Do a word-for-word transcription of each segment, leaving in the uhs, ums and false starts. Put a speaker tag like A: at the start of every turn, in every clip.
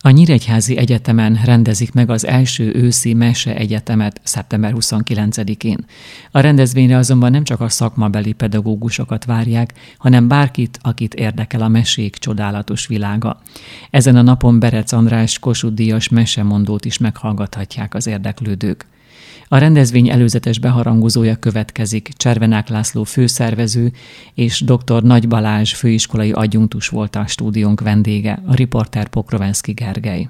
A: A Nyíregyházi Egyetemen rendezik meg az első őszi mese egyetemet szeptember huszonkilencedikén. A rendezvényre azonban nem csak a szakmabeli pedagógusokat várják, hanem bárkit, akit érdekel a mesék csodálatos világa. Ezen a napon Berec András Kossuth-díjas mesemondót is meghallgathatják az érdeklődők. A rendezvény előzetes beharangozója következik, Cservenák László főszervező és dr. Nagy Balázs főiskolai adjunktus volt a stúdiónk vendége, a riporter Pokrovenszky Gergely.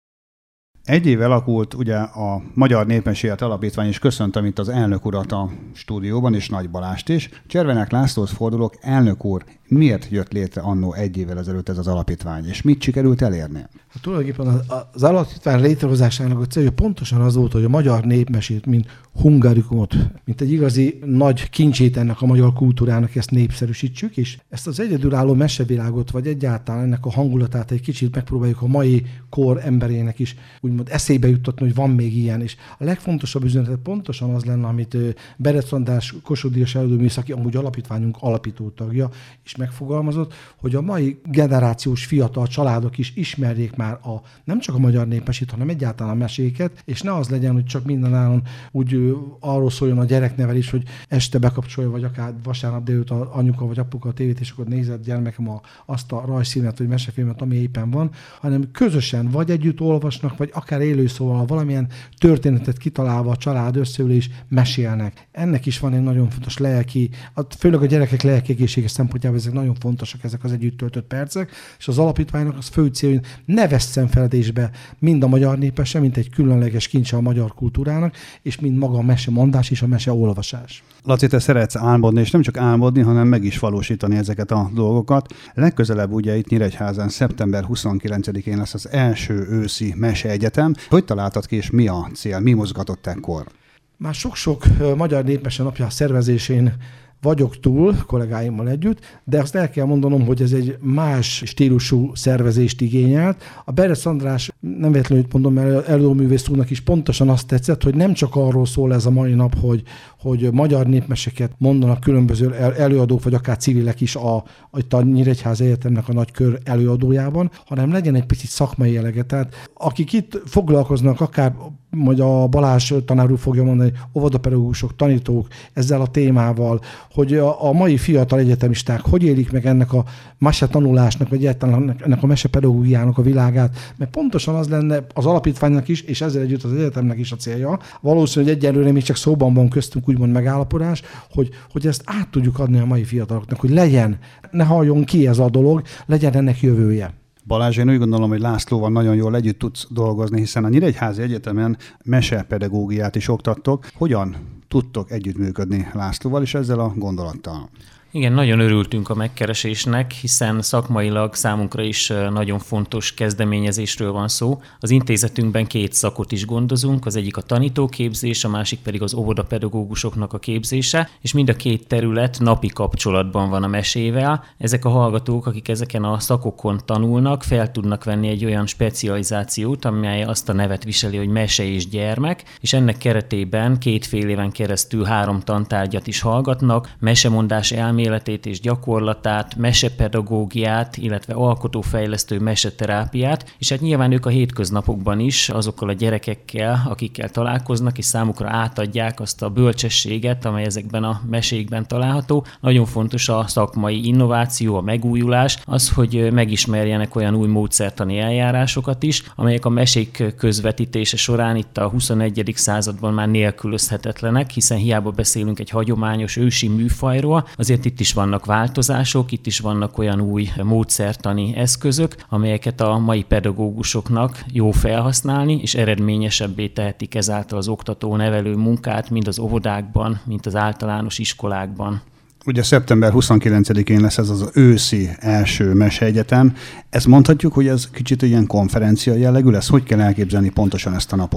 B: Egy éve alakult ugye a Magyar Népmesélet Alapítvány, és köszöntöm itt az elnök urat a stúdióban, és Nagy Balást is. Cservenák Lászlóhoz fordulok, elnök úr, miért jött létre annó egy évvel ezelőtt ez az alapítvány, és mit sikerült elérni?
C: Hát tulajdonképpen az alapítvány létrehozásának a célja pontosan az volt, hogy a magyar népmesét, mint hungarikumot, mint egy igazi nagy kincsét ennek a magyar kultúrának ezt népszerűsítsük, és ezt az egyedülálló mesevilágot, vagy egyáltalán ennek a hangulatát egy kicsit megpróbáljuk a mai kor emberének is úgymond eszébe juttatni, hogy van még ilyen. És a legfontosabb üzenet pontosan az lenne, amit Berec András Kossuth-díjas előadóművész, aki amúgy alapítványunk alapító tagja, is megfogalmazott, hogy a mai generációs fiatal családok is ismerjék már a, nem csak a magyar népmesét, hanem egyáltalán a meséket, és ne az legyen, hogy csak mindenáron úgy arról szóljon a gyereknevelés, hogy este bekapcsolja, vagy akár vasárnap délután anyuka vagy apuka a tévét, és akkor nézett gyermekem a, azt a rajzfilmet, vagy mesefilmet, ami éppen van, hanem közösen vagy együtt olvasnak, vagy akár élőszóval valamilyen történetet kitalálva a család összeül és mesélnek. Ennek is van egy nagyon fontos lelki, főleg a gyerekek lelki egészsége szempontjából ezek nagyon fontosak, ezek az együtt töltött percek, és az alapítványnak az fő cél, hogy ne vesszen feledésbe mind a magyar népmese, mint egy különleges kincse a magyar kultúrának, és mind maga a mesemondás és a meseolvasás.
B: Laci, te szeretsz álmodni, és nem csak álmodni, hanem meg is valósítani ezeket a dolgokat. Legközelebb ugye itt Nyíregyházán szeptember huszonkilencedikén lesz az első őszi meseegyetem. Hogy találtad ki, és mi a cél? Mi mozgatott ekkor?
C: Már sok-sok magyar népmese napja szervezésén vagyok túl, kollégáimmal együtt, de azt el kell mondanom, hogy ez egy más stílusú szervezést igényelt. A Berec András, nem véletlenül mondom, mert előadóművész úrnak is pontosan azt tetszett, hogy nem csak arról szól ez a mai nap, hogy, hogy magyar népmeseket mondanak különböző előadók, vagy akár civilek is a, a Nyíregyházi Egyetemnek a nagy kör előadójában, hanem legyen egy picit szakmai jelege. Tehát akik itt foglalkoznak, akár majd a Balázs tanár úr fogja mondani, óvodapedagógusok, tanítók ezzel a témával, hogy a, a mai fiatal egyetemisták hogy élik meg ennek a mesetanulásnak, vagy egyáltalán ennek a mesepedagógiának a világát, mert pontosan az lenne az alapítványnak is, és ezzel együtt az egyetemnek is a célja. Valószínűleg egyelőre még csak szóban van köztünk úgymond megállapodás, hogy, hogy ezt át tudjuk adni a mai fiataloknak, hogy legyen, ne halljon ki ez a dolog, legyen ennek jövője.
B: Balázs, én úgy gondolom, hogy Lászlóval nagyon jól együtt tudsz dolgozni, hiszen a Nyíregyházi Egyetemen mesepedagógiát is oktattok. Hogyan tudtok együttműködni Lászlóval és ezzel a gondolattal?
D: Igen, nagyon örültünk a megkeresésnek, hiszen szakmailag számunkra is nagyon fontos kezdeményezésről van szó. Az intézetünkben két szakot is gondozunk, az egyik a tanítóképzés, a másik pedig az óvodapedagógusoknak a képzése, és mind a két terület napi kapcsolatban van a mesével. Ezek a hallgatók, akik ezeken a szakokon tanulnak, fel tudnak venni egy olyan specializációt, amely azt a nevet viseli, hogy mese és gyermek, és ennek keretében két fél éven keresztül három tantárgyat is hallgatnak, mesemondás elméletét, életét és gyakorlatát, mesepedagógiát, illetve alkotófejlesztő meseterápiát, és hát nyilván ők a hétköznapokban is azokkal a gyerekekkel, akikkel találkoznak, és számukra átadják azt a bölcsességet, amely ezekben a mesékben található. Nagyon fontos a szakmai innováció, a megújulás, az, hogy megismerjenek olyan új módszertani eljárásokat is, amelyek a mesék közvetítése során itt a huszonegyedik században már nélkülözhetetlenek, hiszen hiába beszélünk egy hagyományos ősi műfajról, azért itt is vannak változások, itt is vannak olyan új módszertani eszközök, amelyeket a mai pedagógusoknak jó felhasználni, és eredményesebbé tehetik ezáltal az oktató-nevelő munkát, mind az óvodákban, mind az általános iskolákban.
B: Ugye szeptember huszonkilencedikén lesz ez az őszi első meseegyetem. Ezt mondhatjuk, hogy ez kicsit ilyen konferencia jellegű lesz? Hogy kell elképzelni pontosan ezt a napot?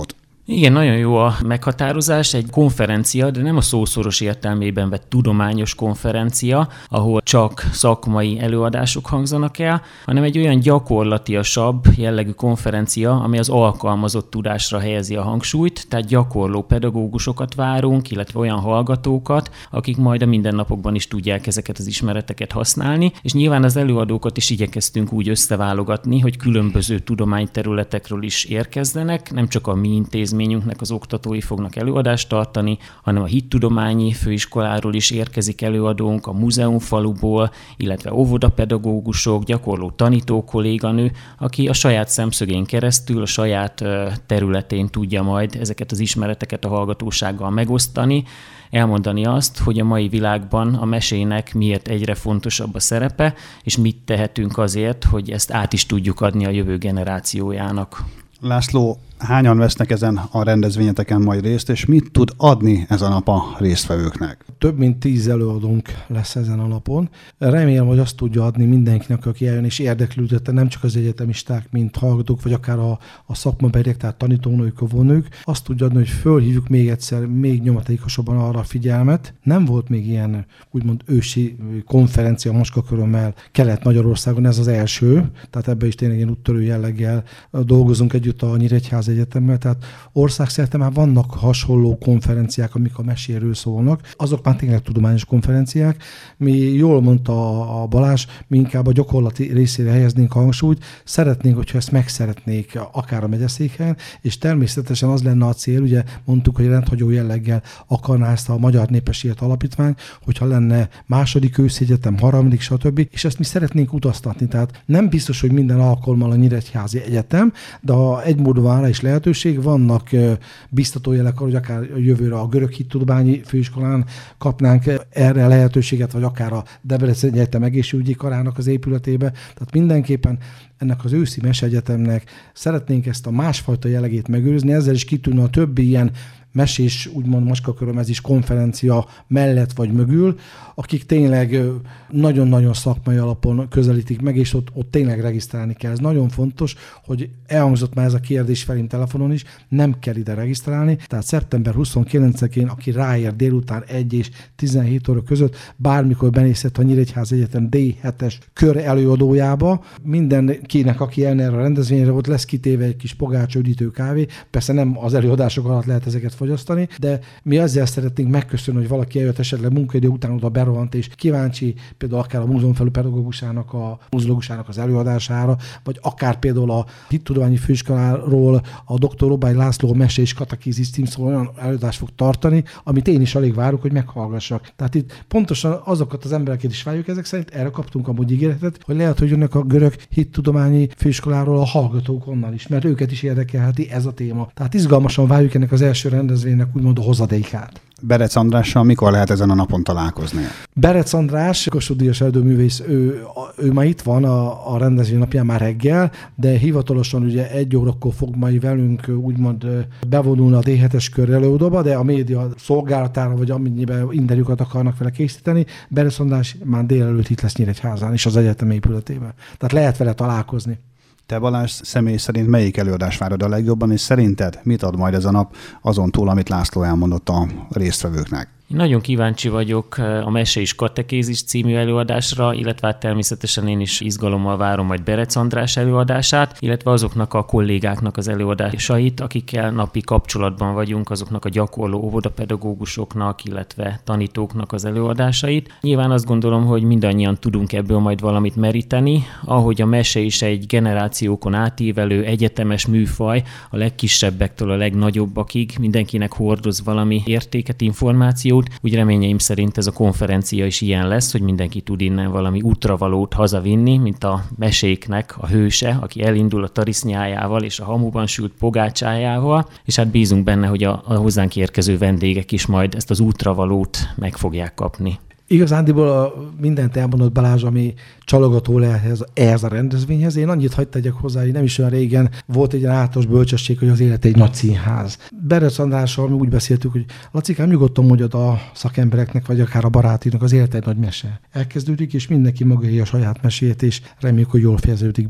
D: Igen, nagyon jó a meghatározás. Egy konferencia, de nem a szószoros értelmében vett tudományos konferencia, ahol csak szakmai előadások hangzanak el, hanem egy olyan gyakorlatiasabb jellegű konferencia, ami az alkalmazott tudásra helyezi a hangsúlyt, tehát gyakorló pedagógusokat várunk, illetve olyan hallgatókat, akik majd a mindennapokban is tudják ezeket az ismereteket használni, és nyilván az előadókat is igyekeztünk úgy összeválogatni, hogy különböző tudományterületekről is érkezzenek, nem csak a mi intézményünknek az oktatói fognak előadást tartani, hanem a hittudományi főiskoláról is érkezik előadónk, a múzeumfaluból, illetve óvodapedagógusok, gyakorló tanító kolléganő, aki a saját szemszögén keresztül, a saját területén tudja majd ezeket az ismereteket a hallgatósággal megosztani, elmondani azt, hogy a mai világban a mesének miért egyre fontosabb a szerepe, és mit tehetünk azért, hogy ezt át is tudjuk adni a jövő generációjának.
B: László, hányan vesznek ezen a rendezvényeteken majd részt, és mit tud adni ez a nap a résztvevőknek?
C: Több mint tíz előadónk lesz ezen a napon. Remélem, hogy azt tudja adni mindenkinek, aki eljön és érdeklődött, nem csak az egyetemisták, mint hallgatók, vagy akár a, a szakmabeliek, tehát tanítónők, óvónők. Azt tudja adni, hogy fölhívjuk még egyszer, még nyomatékosabban arra a figyelmet. Nem volt még ilyen úgymond ősi konferencia Macskakörömmel Kelet-Magyarországon, ez az első, tehát ebben is tényleg ilyen úttörő jelleggel dolgozunk együtt a Nyíregyháza Egyetemmel, tehát országszerte már vannak hasonló konferenciák, amik a meséről szólnak. Azok már tényleg tudományos konferenciák. Mi jól mondta a Balázs, mi inkább a gyakorlati részére helyeznénk a hangsúlyt. Szeretnénk, hogyha ezt megszeretnék akár a megyeszékhelyen, és természetesen az lenne a cél, ugye mondtuk, hogy rendhagyó jelleggel akarná ezt a Magyar Népes Élet Alapítvány, hogyha lenne második őszegyetem, harmadik, stb. És ezt mi szeretnénk utaztatni. Tehát nem biztos, hogy minden alkalommal a Nyíregyházi Egyetem, de ha egy módon is lehetőség, vannak biztatójelek arra, hogy akár a jövőre a Görög Hittudományi Főiskolán kapnánk erre lehetőséget, vagy akár a Debrecen Egyetem egészségügyi karának az épületébe. Tehát mindenképpen ennek az őszi meseegyetemnek szeretnénk ezt a másfajta jellegét megőrizni, ezzel is kitűnő a többi ilyen mesés, úgymond Macskakörömezés konferencia mellett vagy mögül, akik tényleg nagyon-nagyon szakmai alapon közelítik meg, és ott, ott tényleg regisztrálni kell. Ez nagyon fontos, hogy elhangzott már ez a kérdés felém telefonon is, nem kell ide regisztrálni, tehát szeptember huszonkilencedikén, aki ráér délután egy és tizenhét óra között, bármikor benézhet a Nyíregyháza Egyetem dé hetes kör előadójába. Mindenkinek, aki eljön erre a rendezvényre, ott lesz kitéve egy kis pogácsa, üdítő kávé. Persze nem az előadások alatt lehet ezeket fogyasztani, de mi ezzel szeretnénk megköszönni, hogy valaki eljött esetleg munkaidő után oda berohant, és kíváncsi például akár a múzeumfelű pedagógusának, a múzeológusának az előadására, vagy akár például a Hittudományi Főiskoláról a doktor Robály László mesés katekizis címszó olyan előadást fog tartani, amit én is alig várok, hogy meghallgassak. Tehát itt pontosan azokat az embereket is várjuk, ezek szerint erre kaptunk amúgy ígéretet, hogy lehet, hogy jönnek a Görög Hittudományi Főiskoláról a hallgatók onnan is, mert őket is érdekelheti ez a téma. Tehát izgalmasan várjuk ennek az első rendezvénynek úgymond a hozadékát.
B: Berec Andrással mikor lehet ezen a napon találkozni?
C: Berec András, Kossuth Díjas erdőművész, ő, ő ma itt van a, a rendezvény napján már reggel, de hivatalosan ugye egy órakor fog majd velünk úgymond bevonulni a dé hetes kör előadóba, de a média szolgálatára, vagy amennyiben interjúkat akarnak vele készíteni, Berec András már délelőtt itt lesz Nyíregyházán és az egyetem épületében. Tehát lehet vele találkozni.
B: Te, Balázs, személy szerint melyik előadás várod a legjobban, és szerinted mit ad majd ez a nap azon túl, amit László elmondott a résztvevőknek?
D: Én nagyon kíváncsi vagyok a Mese és Katekézis című előadásra, illetve hát természetesen én is izgalommal várom majd Berec András előadását, illetve azoknak a kollégáknak az előadásait, akikkel napi kapcsolatban vagyunk, azoknak a gyakorló óvodapedagógusoknak, illetve tanítóknak az előadásait. Nyilván azt gondolom, hogy mindannyian tudunk ebből majd valamit meríteni, ahogy a mese is egy generációkon átívelő egyetemes műfaj, a legkisebbektől a legnagyobbakig mindenkinek hordoz valami értéket, információt. Úgy reményeim szerint ez a konferencia is ilyen lesz, hogy mindenki tud innen valami útravalót hazavinni, mint a meséknek a hőse, aki elindul a tarisznyájával és a hamuban sült pogácsájával, és hát bízunk benne, hogy a, a hozzánk érkező vendégek is majd ezt az útravalót meg fogják kapni.
C: Igazándiból a mindent elmondott Balázs, ami csalogató lehet ehhez, ehhez a rendezvényhez. Én annyit hadd tegyek hozzá, hogy nem is olyan régen volt egy általános bölcsesség, hogy az élet egy nagy színház. Berec Andrással mi úgy beszéltük, hogy Lacikám, nyugodtan mondjad a szakembereknek, vagy akár a barátinak, az élet egy nagy mese. Elkezdődik, és mindenki magáé a saját mesét, és reméljük, hogy jól fejeződik be.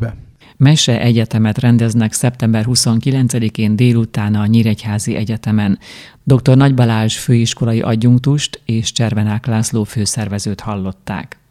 A: Mese egyetemet rendeznek szeptember huszonkilencedikén délután a Nyíregyházi Egyetemen. dr. Nagy Balázs főiskolai adjunktust és Cservenák László főszervezőt hallották.